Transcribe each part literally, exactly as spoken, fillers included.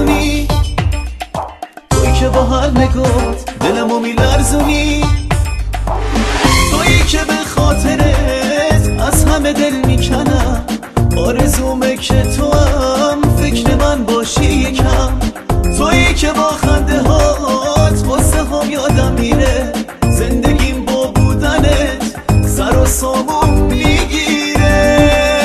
میدونی تویی که با هر نگات دلمو میلرزونی، تویی که به خاطرت از همه دل میکنم، آرزومه که تو هم فکر من باشی یکم، تویی که با خنده هات واسه هم یادم میره، زندگیم با بودنت سر و سامون میگیره.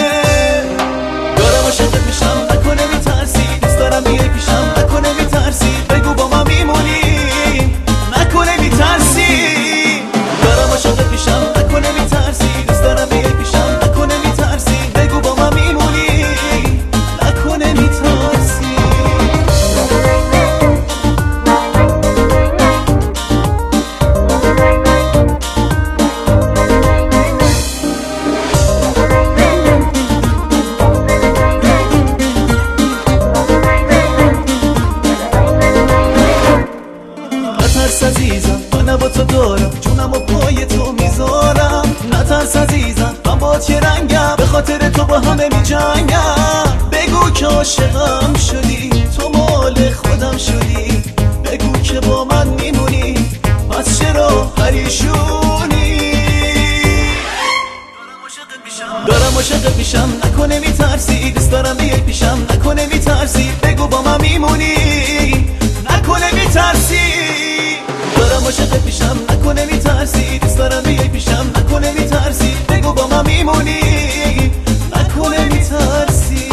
دارم عاشقت میشم نکنه میترسی، دوست دارم بیای پیشم نکنه میترسی، بگو با من میمونی نکنه میترسی. دارم عاشقت میشم نکنه میترسی، دوست دارم بیای پیشم نکنه میترسی، بگو با من میمونی نکنه میترسی. نترس عزیزم من با تو دارم، جونم و پای تو میذارم، نترس عزیزم من با چه رنگم، به خاطر تو با همه میجنگم. بگو که عاشقم شدی تو مال خودم شدی، بگو که با من میمونی پس چرا پریشونی. دارم عاشقت میشم نکنه میترسی، دوست دارم بیای پیشم نکنه میترسی، بگو با من میمونی نکنه میترسی. دارم عاشقت میشم نکنه میترسی، دوست دارم بیای پیشم نکنه میترسی، بگو با من میمونی نکنه میترسی.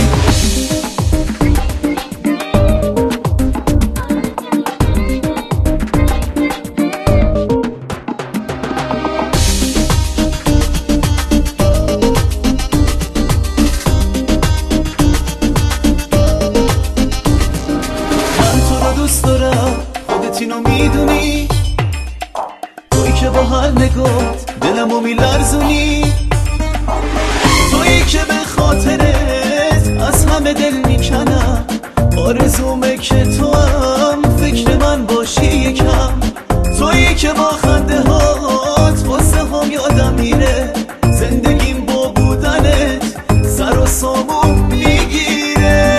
من تو رو دوست دارم خودت اینو میدونی، تویی که با هر نگات دلمو میلرزونی، تویی که به خاطرت از همه دل میکنم، آرزومه که تو هم فکر من باشی یکم، تویی که با خنده هات واسه هم یادم میره، زندگیم با بودنت سر و سامون میگیره.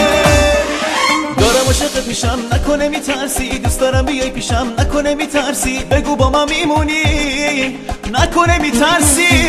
دارم عاشقت میشم نکنه میترسی، دوست دارم بیای پیشم نکنه میترسی، بگو با من میمونی نکنه میترسی.